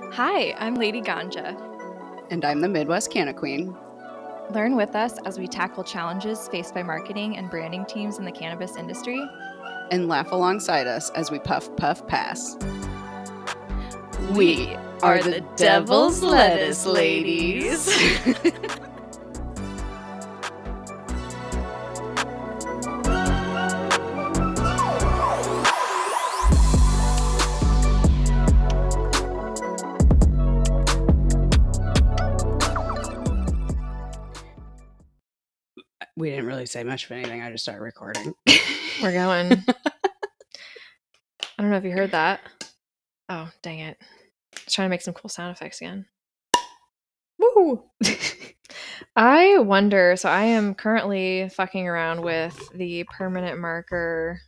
Hi, I'm Lady Ganja. And I'm the Midwest Canna Queen. Learn with us as we tackle challenges faced by marketing and branding teams in the cannabis industry. And laugh alongside us as we puff, puff, pass. We are the Devil's Lettuce Ladies. We didn't really say much of anything. I just started recording. We're going. I don't know if you heard that. Oh, dang it. I was trying to make some cool sound effects again. Woo! I wonder, so I am currently fucking around with the permanent marker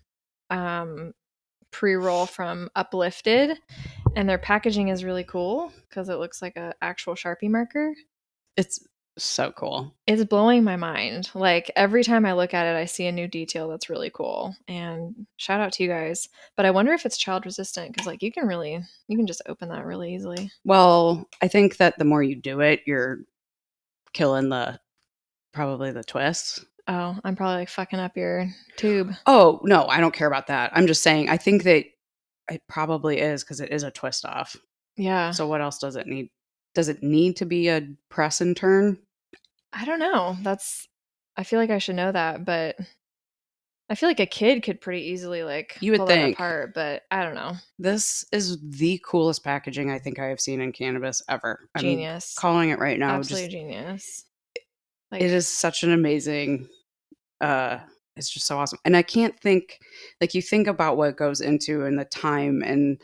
pre-roll from Uplifted, and their packaging is really cool because it looks like an actual Sharpie marker. It's so cool. It's blowing my mind. Like every time I look at it, I see a new detail that's really cool. And shout out to you guys. But I wonder if it's child resistant because like you can just open that really easily. Well, I think that the more you do it, you're killing probably the twists. Oh, I'm probably like fucking up your tube. Oh, no, I don't care about that. I'm just saying, I think that it probably is because it is a twist off. Yeah. So what else does it need? Does it need to be a press and turn? I don't know. I feel like I should know that, but I feel like a kid could pretty easily like You would pull that think. apart, but I don't know. This is the coolest packaging I think I have seen in cannabis ever. Genius. I'm calling it right now. Absolute genius. Like, it is such an amazing it's just so awesome. And I can't think, like, you think about what goes into and the time and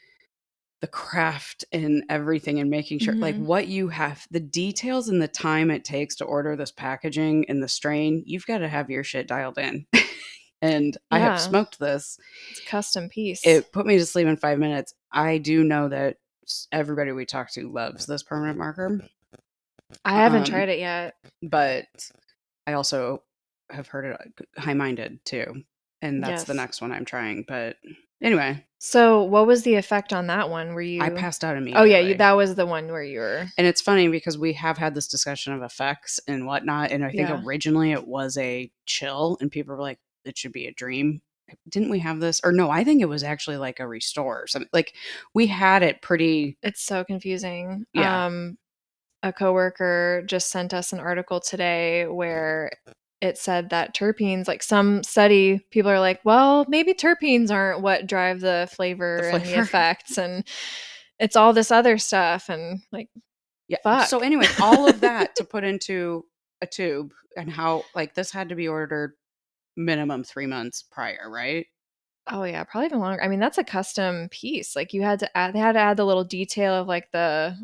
the craft and everything and making sure like what you have, the details and the time it takes to order this packaging and the strain, you've got to have your shit dialed in. And I have smoked this. It's a custom piece. It put me to sleep in 5 minutes. I do know that everybody we talk to loves this permanent marker. I haven't tried it yet. But I also have heard it high-minded too. And that's the next one I'm trying. But anyway. So what was the effect on that one? I passed out immediately. Oh, yeah. That was the one where you were. And it's funny because we have had this discussion of effects and whatnot. And I think originally it was a chill and people were like, it should be a dream. Didn't we have this? Or no, I think it was actually like a restore or something. Like we had it pretty. It's so confusing. Yeah. A coworker just sent us an article today where it said that terpenes, like some study, people are like, well, maybe terpenes aren't what drive the flavor and the effects. And it's all this other stuff. And like, yeah. Fuck. So anyway, all of that to put into a tube and how like this had to be ordered minimum 3 months prior, right? Oh yeah, probably even longer. I mean, that's a custom piece. Like they had to add the little detail of like the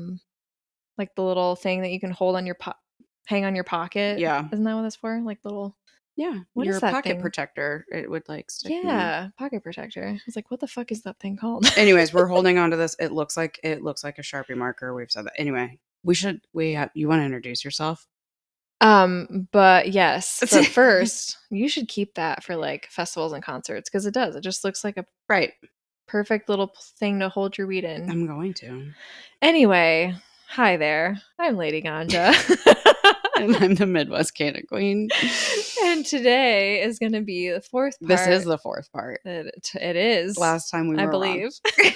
little thing that you can hold on your hang on your pocket. Yeah. Isn't that what that's for? Like little. Yeah. What your is that pocket thing? protector. It would like stick. Yeah, pocket protector. I was like, what the fuck is that thing called? Anyways, we're holding on to this. It looks like a Sharpie marker. We've said that. Anyway, you want to introduce yourself? But yes. But first, you should keep that for like festivals and concerts because it does. It just looks like a perfect little thing to hold your weed in. I'm going to. Anyway, hi there. I'm Lady Ganja. And I'm the Midwest Canna Queen. And today is going to be the fourth part. This is the fourth part. It is. Last time we were I believe.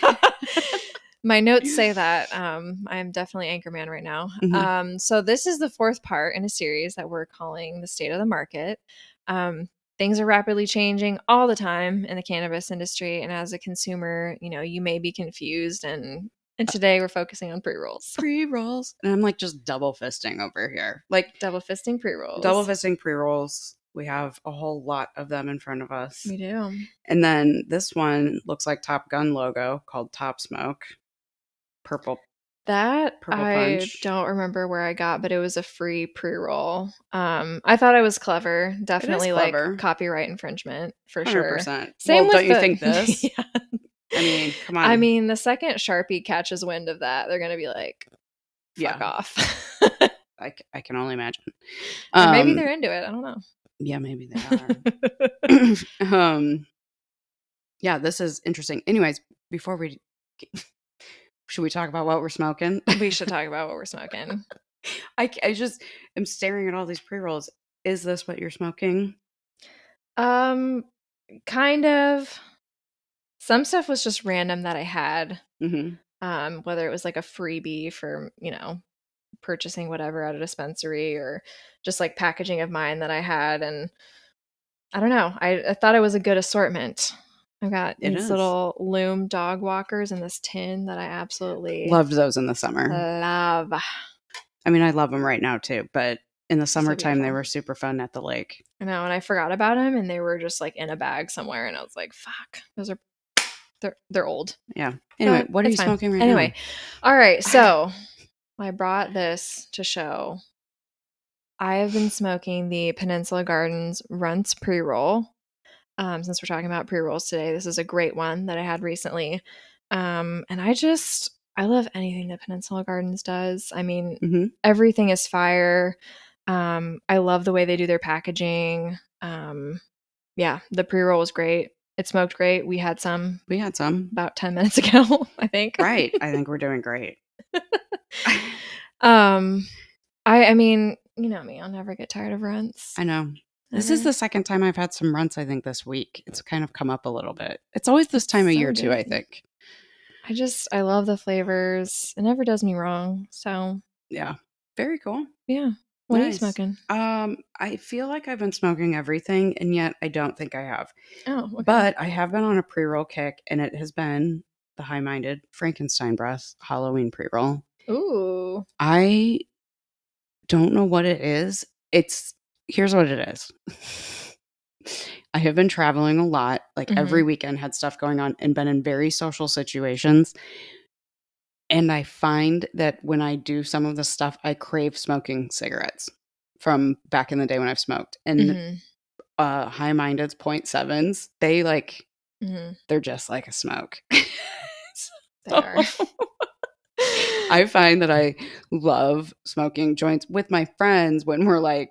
My notes say that. I'm definitely Anchorman right now. Mm-hmm. So this is the fourth part in a series that we're calling The State of the Market. Things are rapidly changing all the time in the cannabis industry. And as a consumer, you may be confused. And today we're focusing on pre-rolls. Pre-rolls. And I'm like just double fisting over here. Like double fisting pre-rolls. Double fisting pre-rolls. We have a whole lot of them in front of us. We do. And then this one looks like Top Gun logo called Top Smoke. Purple I punch. Don't remember where I got, but it was a free pre-roll. I thought it was clever. Definitely clever. Like copyright infringement for 100%. Sure. Same well, don't you think this? Yeah. I mean, come on. I mean, the second Sharpie catches wind of that, they're going to be like, fuck off. I can only imagine. Or maybe they're into it. I don't know. Yeah, maybe they are. Yeah, this is interesting. Anyways, before we Should we talk about what we're smoking? We should talk about what we're smoking. I just am staring at all these pre-rolls. Is this what you're smoking? Kind of. Some stuff was just random that I had. Mm-hmm. Whether it was like a freebie for, purchasing whatever at a dispensary or just like packaging of mine that I had. And I don't know. I thought it was a good assortment. I've got these little Loom dog walkers in this tin that I absolutely loved those in the summer. love. I mean, I love them right now too, but in the summertime, they were super fun at the lake. I know, and I forgot about them, and they were just like in a bag somewhere, and I was like, "Fuck, they're old." Yeah. Anyway, what are you smoking right now? Anyway, all right. So I brought this to show. I have been smoking the Peninsula Gardens Runts pre-roll. Since we're talking about pre-rolls today, this is a great one that I had recently. And I love anything that Peninsula Gardens does. I mean, everything is fire. I love the way they do their packaging. Yeah, the pre-roll was great. It smoked great. We had some about 10 minutes ago, I think. Right. I think we're doing great. I mean, you know me, I'll never get tired of Runts. I know. This is the second time I've had some Runts, I think, this week. It's kind of come up a little bit. It's always this time of year, too, I think. I love the flavors. It never does me wrong. So, yeah. Very cool. Yeah. What are you smoking? I feel like I've been smoking everything, and yet I don't think I have. Oh, okay. But I have been on a pre-roll kick, and it has been the High-Minded Frankenstein Breath Halloween pre-roll. Ooh. I don't know what it is. Here's what it is. I have been traveling a lot, like every weekend had stuff going on and been in very social situations. And I find that when I do some of the stuff, I crave smoking cigarettes from back in the day when I've smoked. And High-Minded's 0.7s, they they're just like a smoke. They are. I find that I love smoking joints with my friends when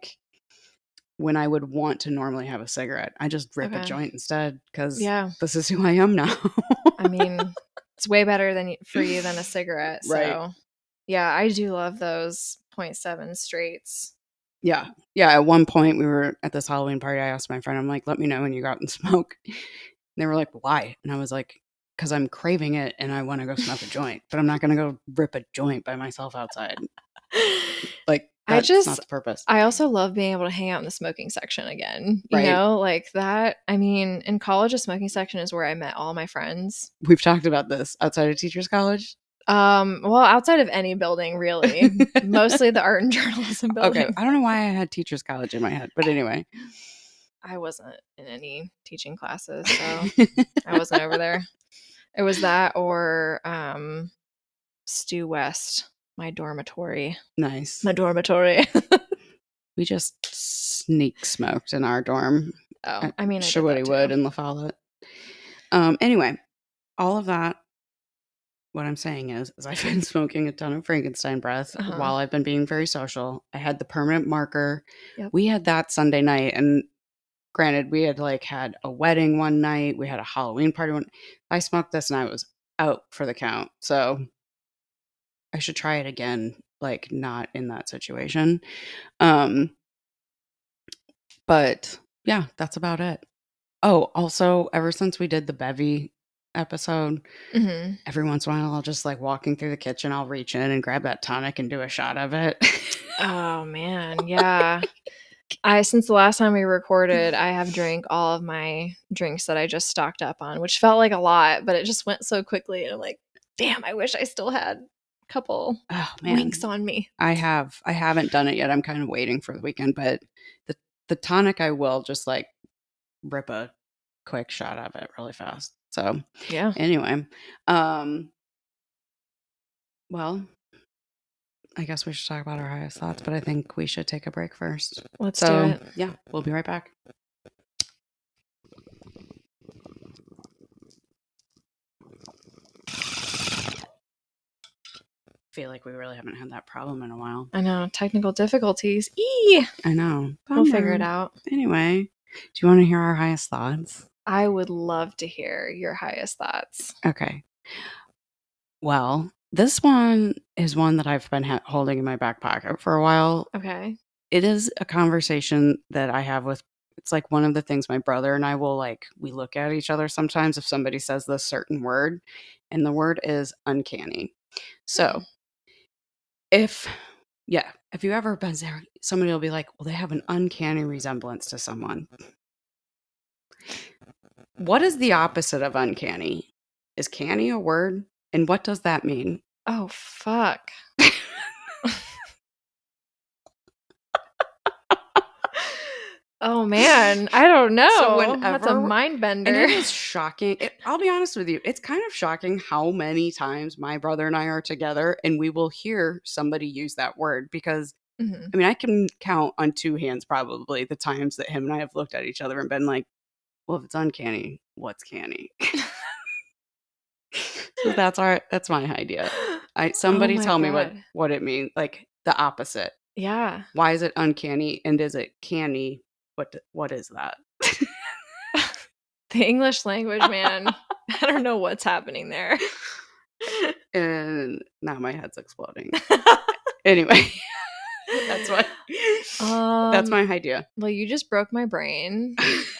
I would want to normally have a cigarette. I just rip a joint instead because this is who I am now. I mean, it's way better for you than a cigarette. So, right. Yeah, I do love those 0.7 straights. Yeah. Yeah. At one point, we were at this Halloween party. I asked my friend, I'm like, let me know when you go out and smoke. And they were like, why? And I was like, because I'm craving it and I want to go smoke a joint, but I'm not going to go rip a joint by myself outside. That's not the purpose. I also love being able to hang out in the smoking section again. You know, like that. I mean, in college, the smoking section is where I met all my friends. We've talked about this outside of teachers' college. Well, outside of any building, really. Mostly the art and journalism building. Okay. I don't know why I had teachers' college in my head, but anyway. I wasn't in any teaching classes, so I wasn't over there. It was that or Stu West, my dormitory. Nice. My dormitory. We just sneak smoked in our dorm. Oh, I mean, Sherwoody Wood and La Follette. Anyway, all of that. What I'm saying is I've been smoking a ton of Frankenstein breath while I've been being very social. I had the permanent marker. Yep. We had that Sunday night, and granted, we had had a wedding one night. We had a Halloween party one. I smoked this and I was out for the count. So I should try it again, not in that situation. But yeah, that's about it. Oh, also, ever since we did the bevy episode, every once in a while I'll just walking through the kitchen, I'll reach in and grab that tonic and do a shot of it. Oh man, yeah. Since the last time we recorded, I have drank all of my drinks that I just stocked up on, which felt like a lot, but it just went so quickly. And I'm like, damn, I wish I still had a couple winks on me. I haven't done it yet. I'm kind of waiting for the weekend, but the tonic, I will just rip a quick shot of it really fast. So yeah. Anyway, well, I guess we should talk about our highest thoughts, but I think we should take a break first. Let's do it. Yeah, we'll be right back. Feel like we really haven't had that problem in a while. I know. Technical difficulties. I know. Bummer. We'll figure it out. Anyway, do you want to hear our highest thoughts? I would love to hear your highest thoughts. Okay. Well, This one is one that I've been holding in my back pocket for a while. Okay. It is a conversation that I have with, it's like one of the things my brother and I will like, we look at each other sometimes if somebody says this certain word, and the word is uncanny. So if you ever been there, somebody will be like, well, they have an uncanny resemblance to someone. What is the opposite of uncanny? Is canny a word? And what does that mean? Oh, fuck. Oh, man. I don't know. So That's a mind bender. And it is shocking. I'll be honest with you. It's kind of shocking how many times my brother and I are together and we will hear somebody use that word because, Mhm. I mean, I can count on two hands probably the times that him and I have looked at each other and been like, well, if it's uncanny, what's canny? So that's my idea. Somebody my tell me God. what it means, like the opposite. Yeah. Why is it uncanny and is it canny? What is that? The English language, man. I don't know what's happening there. And now my head's exploding. Anyway, that's my idea. Well, you just broke my brain.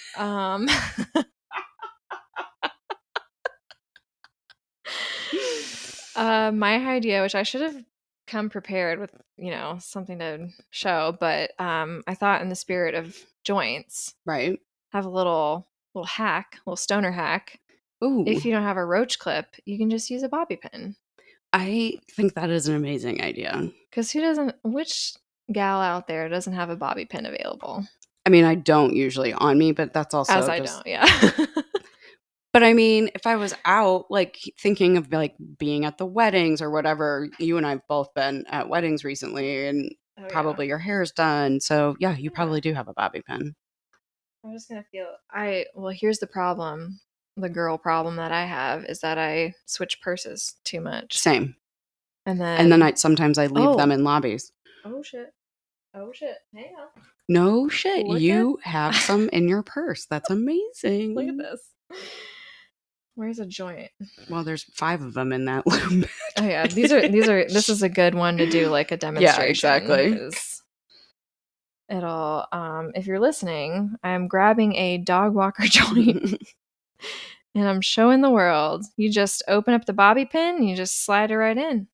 My idea, which I should have come prepared with, something to show, but I thought in the spirit of joints, Right. have a little hack, little stoner hack. Ooh. If you don't have a roach clip, you can just use a bobby pin. I think that is an amazing idea. Because which gal out there doesn't have a bobby pin available? I mean, I don't usually on me, but that's also As I don't, yeah. But I mean, if I was out, like thinking of like being at the weddings or whatever, you and I've both been at weddings recently and probably your hair's done. So yeah, you probably do have a bobby pin. I'm just going to feel, well, here's the problem. The girl problem that I have is that I switch purses too much. Same. And then sometimes I leave them in lobbies. Oh shit. Hang on. No shit. You have some in your purse. That's amazing. Look at this. Where's a joint? Well, there's 5 of them in that loop. Oh yeah, this is a good one to do like a demonstration. Yeah, exactly. It'll if you're listening, I'm grabbing a dog walker joint and I'm showing the world. You just open up the bobby pin and you just slide it right in.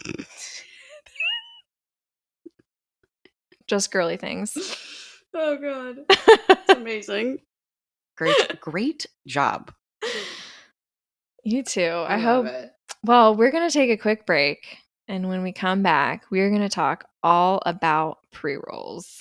Just girly things. Oh god. That's amazing. Great job. You too. I hope it. Well, we're going to take a quick break, and when we come back, we're going to talk all about pre-rolls.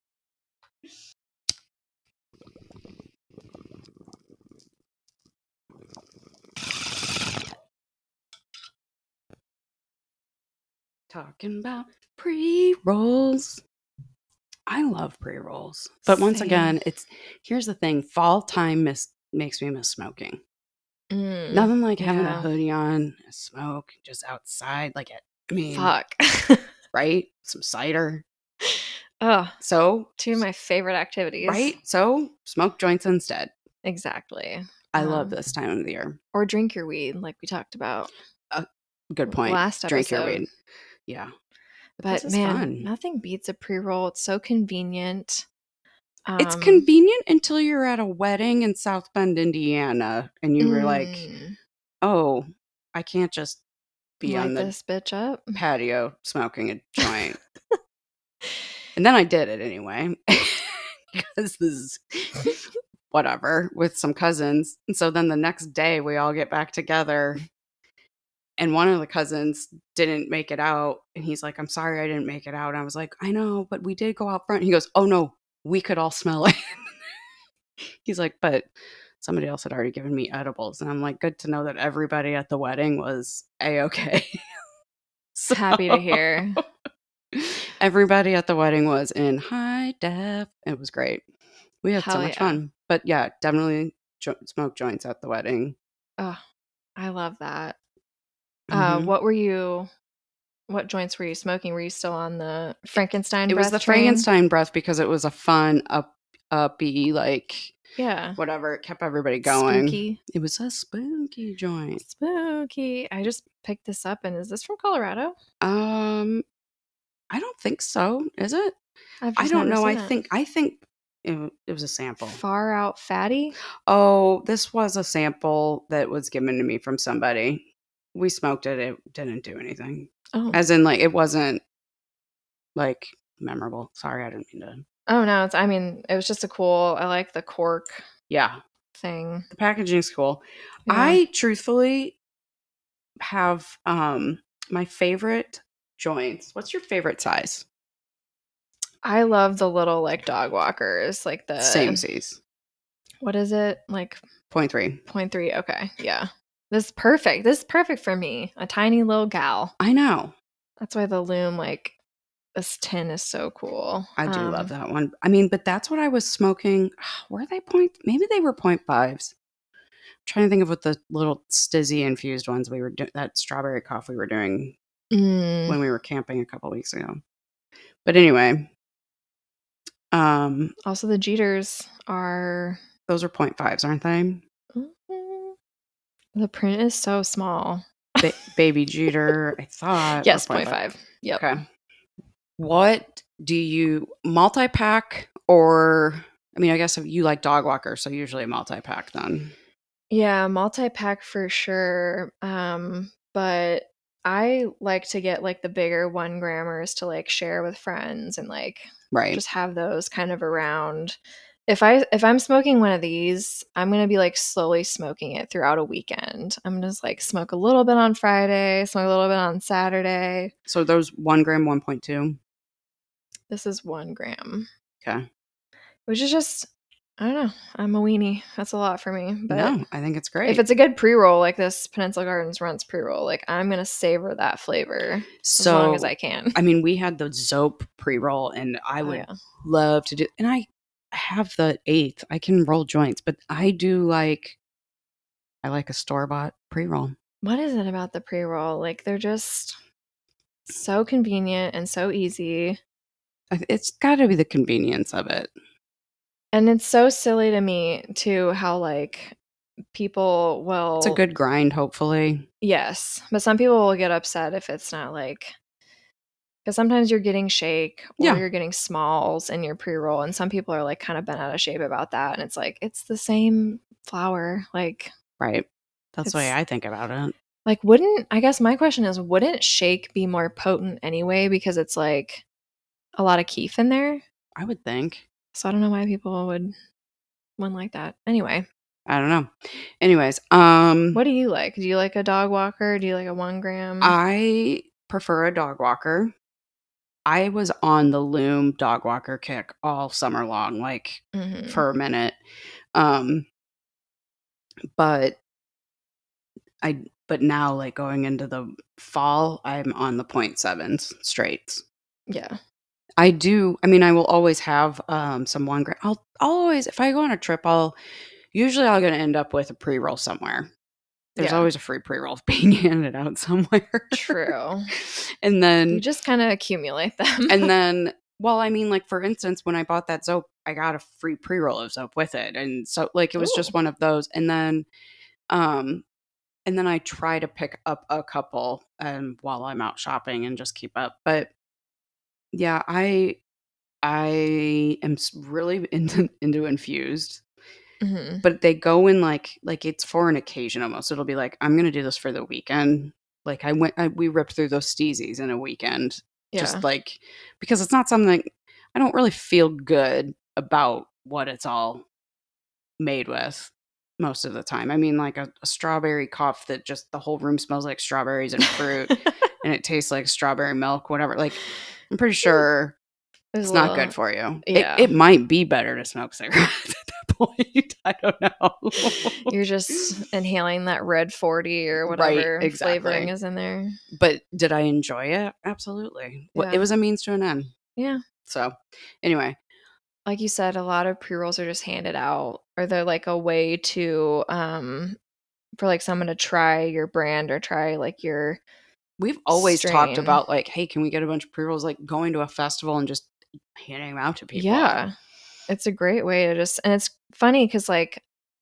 Talking about pre-rolls. I love pre-rolls. But once again, here's the thing. Fall time makes me miss smoking. Nothing like having a hoodie on, smoke, just outside. Fuck. Right? Some cider. Oh. So 2 of my favorite activities. Right? So smoke joints instead. Exactly. I love this time of the year. Or drink your weed, like we talked about. Good point. Last episode. Drink your weed. Yeah. But man, fun. Nothing beats a pre-roll. It's so convenient. It's convenient until you're at a wedding in South Bend, Indiana, and you were like, oh, I can't just be on this bitch up patio smoking a joint. And then I did it anyway. Because this is whatever with some cousins. And so then the next day we all get back together. And one of the cousins didn't make it out. And he's like, I'm sorry I didn't make it out. And I was like, I know, but we did go out front. And he goes, oh no, we could all smell it. He's like, but somebody else had already given me edibles. And I'm like, good to know that everybody at the wedding was A-okay. So happy to hear. Everybody at the wedding was in high def. It was great. We had so much fun. But yeah, definitely smoke joints at the wedding. Oh, I love that. What joints were you smoking? Were you still on the Frankenstein breath? It was the Frankenstein breath because it was a fun, uppy, like Yeah. whatever. It kept everybody going. Spooky. It was a spooky joint. Spooky. I just picked this up, and is this from Colorado? I don't think so. Is it? I've I just don't never know. seen I it. think it was a sample. Far Out Fatty? Oh, this was a sample that was given to me from somebody. We smoked it. It didn't do anything. Oh. As in, like, it wasn't, like, memorable. Sorry, I didn't mean to. Oh, no. It was just a cool, I like the cork Yeah. thing. The packaging's cool. Yeah. I truthfully have my favorite joints. What's your favorite size? I love the little, like, dog walkers. Like the... Same size. What is it? Like 0.3. 0.3. Okay. Yeah. This is perfect. This is perfect for me. A tiny little gal. I know. That's why the Loom, like, this tin is so cool. I do love that one. I mean, but that's what I was smoking. Were they maybe they were 0.5s. I'm trying to think of what the little stizzy infused ones we were doing, that strawberry cough we were doing when we were camping a couple weeks ago. But anyway. Also, the Jeters are... Those are 0.5s, aren't they? The print is so small. Baby Jeter, I thought. Yes, 0.5. Yep. Okay. What do you multi-pack or... I mean, I guess if you like dog walker, so usually a multi-pack then. Yeah, multi-pack for sure. But I like to get like the bigger 1 grammers to like share with friends and like just have those kind of around. If I'm smoking one of these, I'm gonna be like slowly smoking it throughout a weekend. I'm just like smoke a little bit on Friday, smoke a little bit on Saturday. So those 1 gram, 1.2? This is 1 gram. Okay. Which is just, I don't know. I'm a weenie. That's a lot for me. But no, I think it's great. If it's a good pre-roll, like this Peninsula Gardens Runts pre-roll, like I'm going to savor that flavor as long as I can. I mean, we had the Zope pre-roll, and I would love to do, and I have the 8th. I can roll joints, but I like a store-bought pre-roll. What is it about the pre-roll? Like, they're just so convenient and so easy. It's got to be the convenience of it. And it's so silly to me, too, how, like, people will... It's a good grind, hopefully. Yes. But some people will get upset if it's not, like... Because sometimes you're getting shake or you're getting smalls in your pre-roll. And some people are, like, kind of bent out of shape about that. And it's like, it's the same flower. Like... Right. That's the way I think about it. Like, I guess my question is, wouldn't shake be more potent anyway? Because it's, like, a lot of keef in there? I would think. So I don't know why people wouldn't like that. Anyway. I don't know. Anyways. What do you like? Do you like a dog walker? Do you like a 1 gram? I prefer a dog walker. I was on the Loom dog walker kick all summer long, like for a minute. But now, like going into the fall, I'm on the 0.7s straights. Yeah. I do. I mean, I will always have some 1 gram. I'll always, if I go on a trip, usually I'm going to end up with a pre-roll somewhere. There's always a free pre-roll being handed out somewhere. True. And then you just kind of accumulate them. And then, well, I mean, like for instance, when I bought that Zope, I got a free pre-roll of Zope with it. And so like it was just one of those. And then I try to pick up a couple while I'm out shopping and just keep up. But yeah, I am really into infused. Mm-hmm. But they go in like it's for an occasion almost. It'll be like, I'm gonna do this for the weekend. Like we ripped through those steezies in a weekend. Just like, because it's not something, I don't really feel good about what it's all made with most of the time. I mean, like a strawberry cough that just the whole room smells like strawberries and fruit and it tastes like strawberry milk, whatever. Like, I'm pretty sure it's not good for you. Yeah. It might be better to smoke cigarettes at that point. I don't know. You're just inhaling that red 40 or whatever flavoring is in there. But did I enjoy it? Absolutely. Well, it was a means to an end. Yeah. So anyway. Like you said, a lot of pre-rolls are just handed out, or they're like a way to for like someone to try your brand or try like your We've always talked about like, hey, can we get a bunch of pre-rolls, like going to a festival and just handing them out to people. Yeah. It's a great way to just, and it's funny because like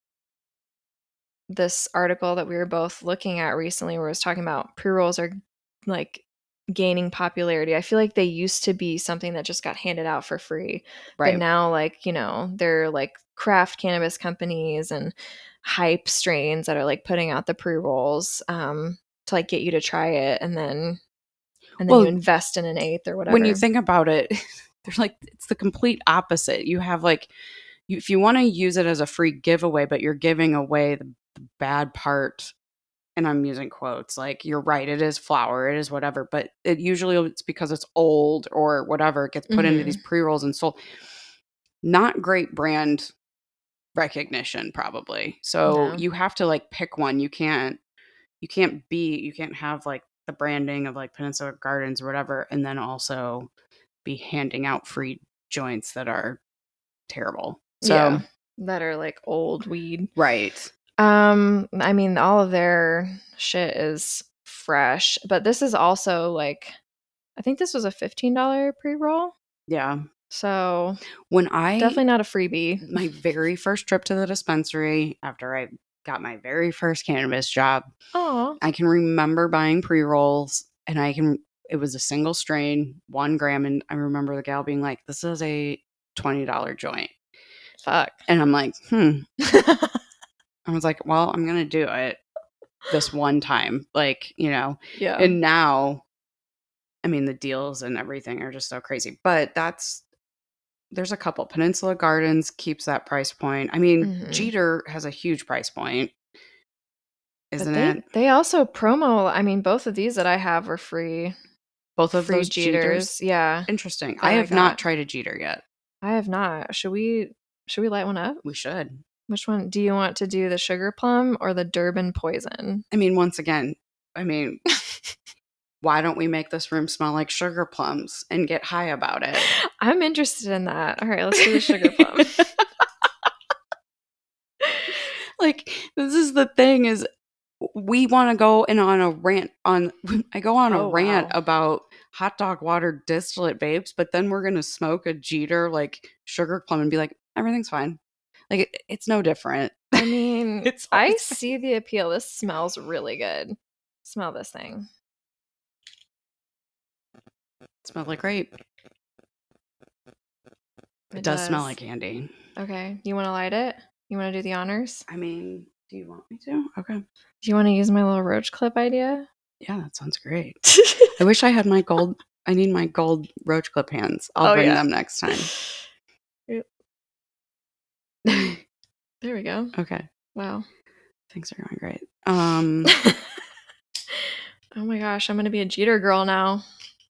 this article that we were both looking at recently where it was talking about pre-rolls are like gaining popularity. I feel like they used to be something that just got handed out for free. But Right. now like, you know, they're like craft cannabis companies and hype strains that are like putting out the pre-rolls to like get you to try it and then you Well, invest in an eighth or when you whatever. think about it, there's like it's the complete opposite. You have like if you want to use it as a free giveaway, but you're giving away the bad part, and I'm using quotes, like you're right, it is flour, it is whatever, but it usually it's because it's old or whatever. It gets put into these pre-rolls and sold. Not great brand recognition, probably. So No. you have to like pick one. You can't have like the branding of like Peninsula Gardens or whatever, and then also be handing out free joints that are terrible. So Yeah, that are like old weed. right. I mean, all of their shit is fresh, but this is also like, I think this was a $15 pre-roll. Yeah. So When I definitely not a freebie. my very first trip to the dispensary after I got my very first cannabis job, Oh, I can remember buying pre-rolls and it was a single strain, 1 gram. And I remember the gal being like, this is a $20 joint. fuck. And I'm like, I was like, well, I'm going to do it this one time. Like, you know, Yeah. and now, I mean, the deals and everything are just so crazy, but there's a couple. Peninsula Gardens keeps that price point. I mean, Jeter has a huge price point, isn't it? They also promo, I mean, both of these that I have are free. Both of free those Jeters? Yeah. Interesting. that I I have not got. tried a Jeter yet. I have not. Should we light one up? We should. Which one? Do you want to do the sugar plum or the Durban poison? I mean, once again, why don't we make this room smell like sugar plums and get high about it? I'm interested in that. All right, let's do the sugar plum. Like, this is the thing is we want to go in on a rant I go on a rant about hot dog water distillate vapes, but then we're going to smoke a Jeter like sugar plum and be like, everything's fine. Like, it's no different. I mean, I fine. see the appeal. This smells really good. Smell this thing. It smells like grape. It does smell like candy. Okay. You want to light it? You want to do the honors? I mean, do you want me to? Okay. Do you want to use my little roach clip idea? Yeah, that sounds great. I wish I had my gold. I need my gold roach clip hands. I'll bring them next time. There we go. Okay. Wow. Things are going great. Oh my gosh, I'm going to be a Jeter girl now.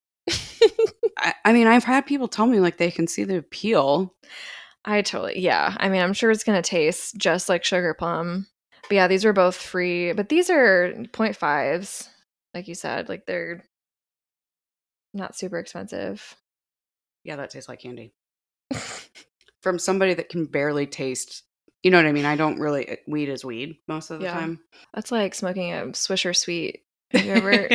I mean, I've had people tell me like they can see the appeal. Yeah. I mean, I'm sure it's going to taste just like sugar plum. But yeah, these are both free. But these are 0.5s, like you said. Like they're not super expensive. Yeah, that tastes like candy. From somebody that can barely taste, you know what I mean? I don't really, weed is weed most of the time. That's like smoking a Swisher Sweet. Have you ever?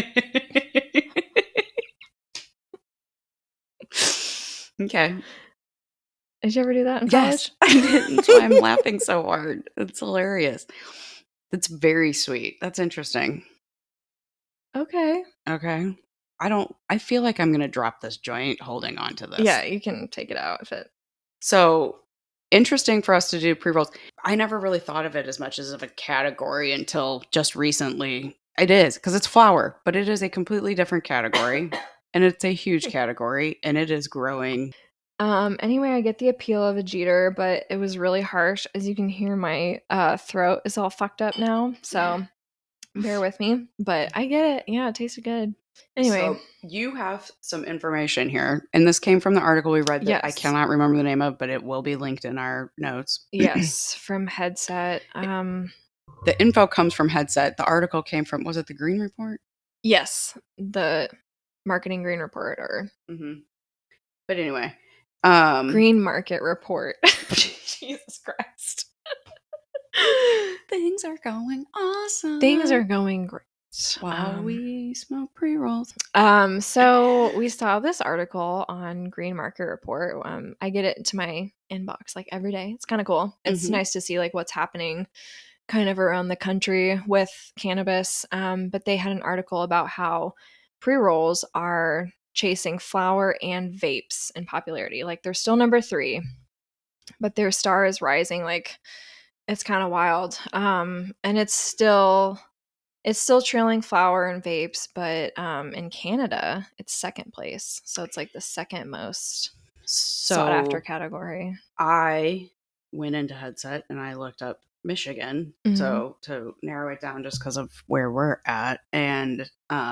Okay. Did you ever do that in college? Yes, I did. That's why I'm laughing so hard. It's hilarious. It's very sweet. That's interesting. Okay. I feel like I'm going to drop this joint holding on to this. Yeah, you can take it out if it. So interesting for us to do pre-rolls. I never really thought of it as much as of a category until just recently. It is, because it's flour, but it is a completely different category. And it's a huge category, and it is growing. Anyway, I get the appeal of a Jeter, but it was really harsh. As you can hear, my throat is all fucked up now, so bear with me. But I get it. Yeah, it tasted good. Anyway. So you have some information here, and this came from the article we read that I cannot remember the name of, but it will be linked in our notes. Yes, from Headset. The info comes from Headset. The article came from, was it the Green Report? Yes, the Marketing Green Report, or but anyway, Green Market Report. Jesus Christ. Things are going awesome. Things are going great. While we smoke pre-rolls. So we saw this article on Green Market Report. I get it to my inbox like every day. It's kind of cool. It's nice to see like what's happening kind of around the country with cannabis. But they had an article about how pre-rolls are chasing flower and vapes in popularity. Like they're still number 3, but their star is rising. Like it's kind of wild. And it's still trailing flower and vapes, but in Canada, it's second place. So it's like the second most sought after category. I went into Headset and I looked up Michigan. So to narrow it down just because of where we're at. And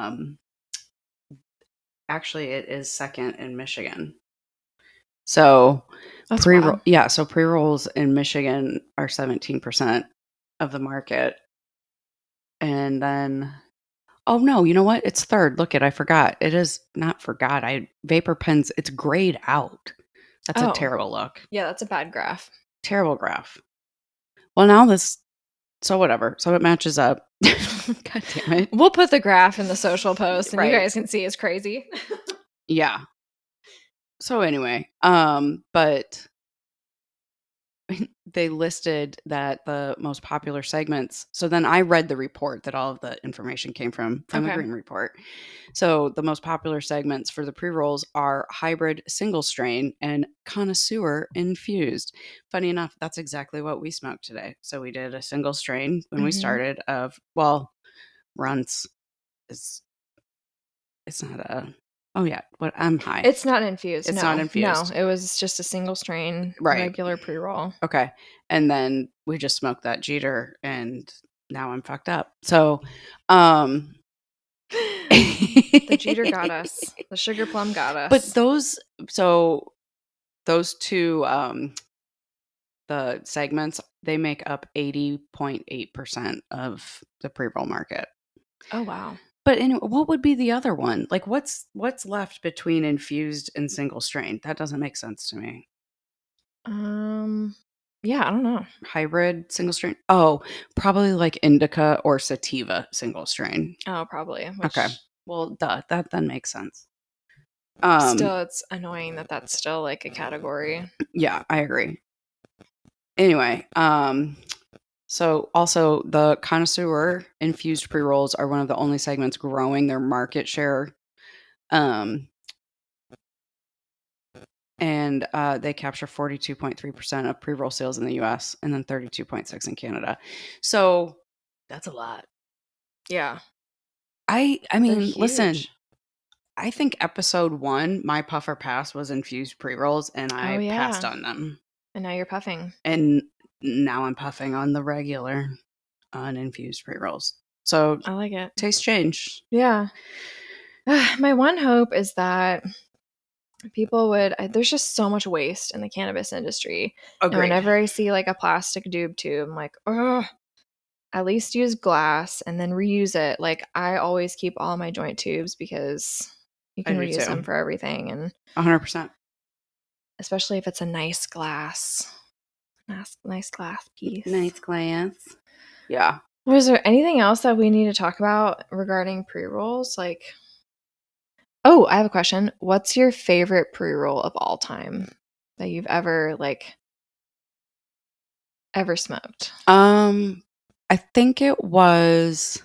actually it is second in Michigan. So pre-rolls in Michigan are 17% of the market. And then, oh no, you know what? It's third. Look I forgot. It is not forgot. Vapor pens, it's grayed out. That's a terrible look. Yeah, that's a bad graph. Terrible graph. Well, now so whatever. So it matches up. God damn it. We'll put the graph in the social post and you guys can see it's crazy. Yeah. So anyway, but they listed that the most popular segments. So then I read the report that all of the information came from the Green Report. So the most popular segments for the pre-rolls are hybrid single strain and connoisseur infused. Funny enough, that's exactly what we smoked today. So we did a single strain when we started Runts is, it's not a, oh yeah, but I'm high. It's not infused. It's not infused. No, it was just a single strain, regular pre-roll. Okay. And then we just smoked that Jeter and now I'm fucked up. So, the Jeter got us. The Sugar Plum got us. But those two, the segments, they make up 80.8% of the pre-roll market. Oh, wow. But anyway, what would be the other one? Like what's left between infused and single strain? That doesn't make sense to me. Yeah, I don't know. Hybrid single strain? Oh, probably like indica or sativa single strain. Oh, probably. Okay. Well, duh, that then makes sense. Still, it's annoying that that's still like a category. Yeah, I agree. Anyway, so also the connoisseur infused pre-rolls are one of the only segments growing their market share. And they capture 42.3% of pre-roll sales in the US and then 32.6% in Canada. So that's a lot. Yeah. I mean, listen, I think episode 1, my puffer pass was infused pre-rolls and I passed on them. And now you're puffing. And now I'm puffing on the regular uninfused pre-rolls. So I like it. Taste change. Yeah. My one hope is that people would, there's just so much waste in the cannabis industry. Agreed. And whenever I see like a plastic doob tube, I'm like, oh, at least use glass and then reuse it. Like I always keep all my joint tubes because you can reuse them for everything. And 100%. Especially if it's a nice glass. Nice glass piece. Nice glass. Yeah. Was there anything else that we need to talk about regarding pre-rolls? Like, oh, I have a question. What's your favorite pre-roll of all time that you've ever smoked? I think it was,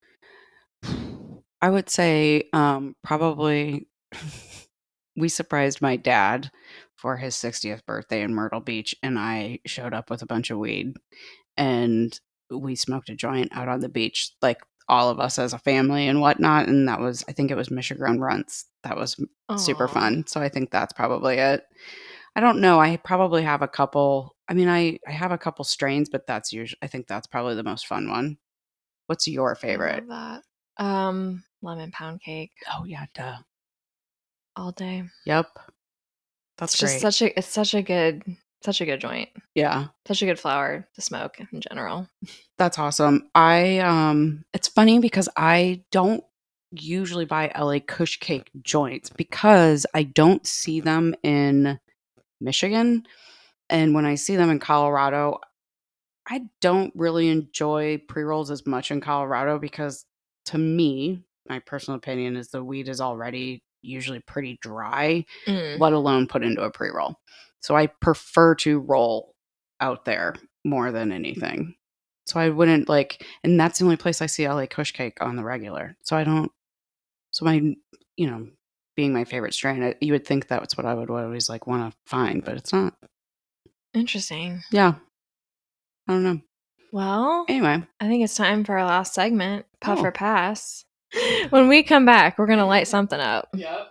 I would say, probably we surprised my dad for his 60th birthday in Myrtle Beach, and I showed up with a bunch of weed, and we smoked a joint out on the beach, like all of us as a family and whatnot. And that was, I think it was Michigan Runts. That was super fun. So I think that's probably it. I don't know. I probably have a couple. I mean, I have a couple strains, but that's usually, I think that's probably the most fun one. What's your favorite? I love that. Lemon pound cake. Oh yeah, duh. All day. Yep. That's just great. It's such a good joint. Yeah. Such a good flower to smoke in general. That's awesome. It's funny because I don't usually buy LA Kush Cake joints because I don't see them in Michigan. And when I see them in Colorado, I don't really enjoy pre-rolls as much in Colorado because to me, my personal opinion is the weed is already usually pretty dry, let alone put into a pre-roll. So I prefer to roll out there more than anything. So I wouldn't like, and that's the only place I see LA Kush Cake on the regular. So I don't, so my, you know, being my favorite strain, you would think that's what I would always like want to find, but it's not. Interesting. Yeah. I don't know. Well, anyway, I think it's time for our last segment, Puff or Pass. When we come back, we're going to light something up. Yep.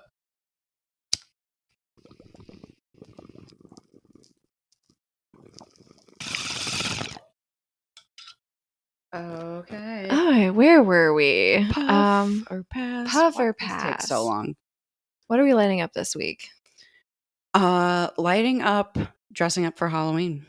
Okay. Oh, where were we? Puff or pass? Puff Why or does this pass? take so long. What are we lighting up this week? Lighting up, dressing up for Halloween.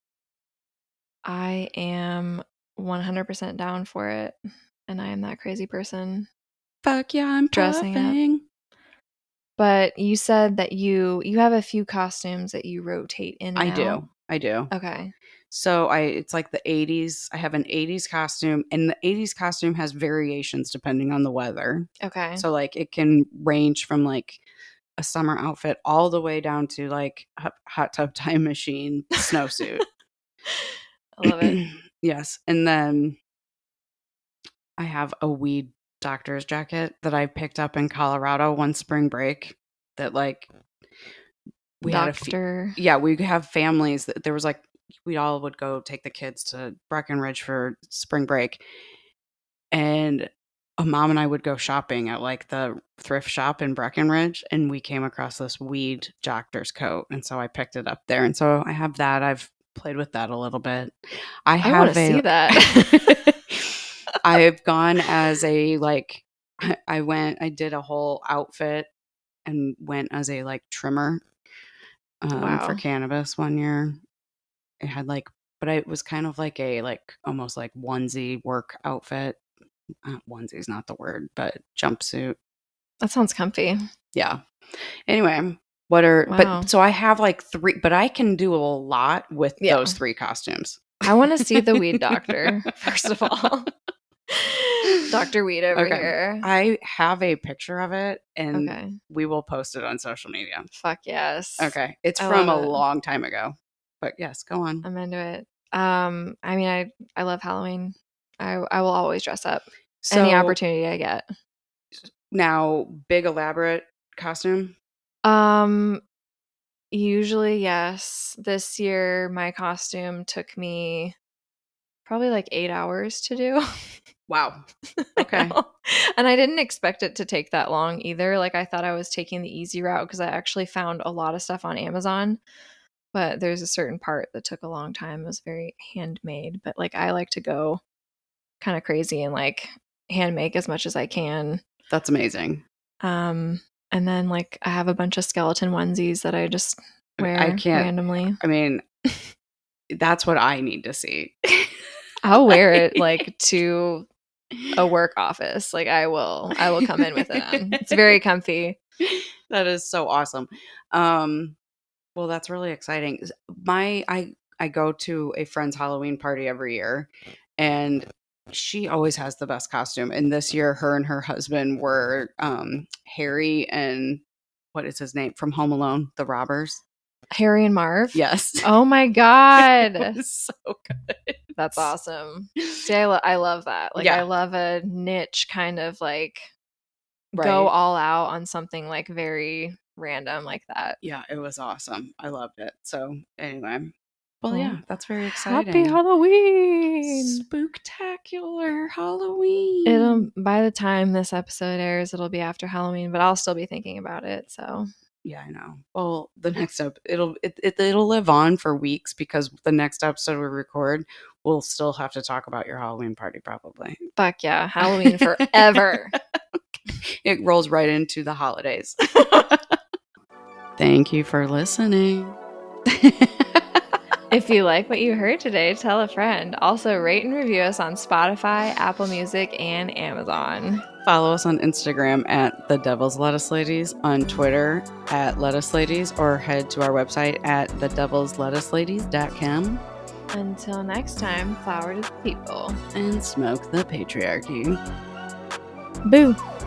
I am 100% down for it, and I am that crazy person. Fuck yeah, I'm dressing puffing. up. But you said that you have a few costumes that you rotate in and out. I do. Okay. So it's like the 80s. I have an 80s costume, and the 80s costume has variations depending on the weather. Okay. So like it can range from like a summer outfit all the way down to like hot tub time machine snowsuit. I love it. Yes. And then I have a weed doctor's jacket that I picked up in Colorado one spring break that like we had we have families that there was like we all would go take the kids to Breckenridge for spring break, and a mom and I would go shopping at like the thrift shop in Breckenridge, and we came across this weed doctor's coat, and so I picked it up there, and so I have that. I've played with that a little bit. I want to see that. I've gone as a like I did a whole outfit and went as a like trimmer for cannabis one year. It had like, but it was kind of like a like almost like onesie work outfit. Onesie is not the word, but jumpsuit. That sounds comfy. Yeah. Anyway, but so I have like 3, but I can do a lot with those 3 costumes. I want to see the weed doctor, first of all. Dr. Weed over here. I have a picture of it, and we will post it on social media. Fuck yes. Okay. It's from a long time ago. But yes, go on. I'm into it. I mean, I love Halloween. I will always dress up. Any opportunity I get. Now, big elaborate costume? Usually, yes. This year, my costume took me probably like 8 hours to do. Wow. Okay. And I didn't expect it to take that long either. Like I thought I was taking the easy route because I actually found a lot of stuff on Amazon. But there's a certain part that took a long time. It was very handmade. But like I like to go kind of crazy and like hand make as much as I can. That's amazing. And then like I have a bunch of skeleton onesies that I just wear randomly. I mean, that's what I need to see. I'll wear it like to a work office. Like I will come in with it on. It's very comfy. That is so awesome. Well, that's really exciting. I go to a friend's Halloween party every year, and she always has the best costume. And this year, her and her husband were Harry and what is his name from Home Alone, the robbers. Harry and Marv? Yes. Oh my God. It was so good. That's awesome. See, I love that. Like, I love a niche kind of like go all out on something like very random like that. Yeah, it was awesome. I loved it. So anyway. Well, yeah, that's very exciting. Happy Halloween! Spooktacular Halloween. By the time this episode airs, it'll be after Halloween, but I'll still be thinking about it. So yeah, I know. Well, the next it'll live on for weeks because the next episode we record, we'll still have to talk about your Halloween party probably. Fuck yeah, Halloween forever. It rolls right into the holidays. Thank you for listening. If you like what you heard today, tell a friend. Also, rate and review us on Spotify, Apple Music, and Amazon. Follow us on Instagram at The Devil's Lettuce Ladies, on Twitter at Lettuce Ladies, or head to our website at thedevilslettuceladies.com. Until next time, flower to the people. And smoke the patriarchy. Boo.